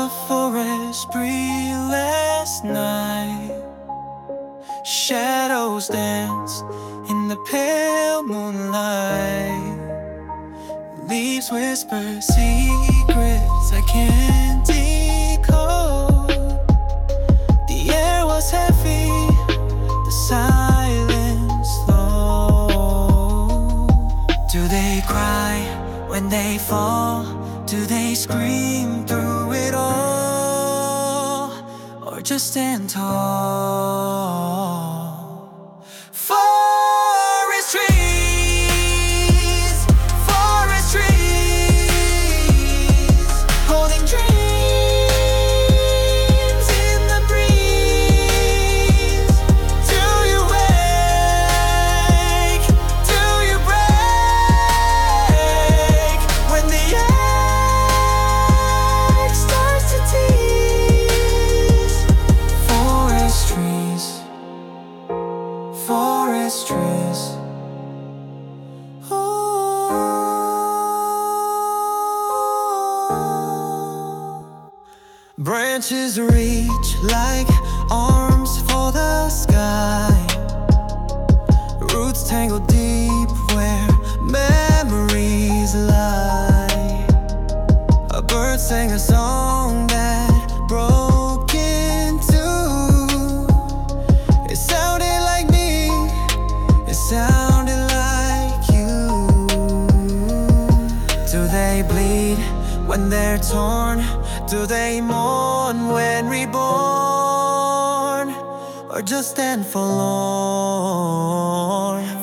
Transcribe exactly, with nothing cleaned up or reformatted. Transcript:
the forest breathe last night. Shadows dance in the pale moonlight. Leaves whisper secrets I can't decode. The air was heavy, the silence low. Do they cry when they fall? Do they scream through it all? Or just stand tall? Forest trees, forest trees, holding dreams in the breeze. Do you wake? Do you break when the air starts to tease? Forest trees, forest trees. Ooh. Branches reach like arms for the sky. Roots tangle deep where memories lie. A bird sang a song that broke in two. It sounded like me, it sounded like you. Do they bleed when they're torn? Do they mourn when reborn? Or just stand forlorn?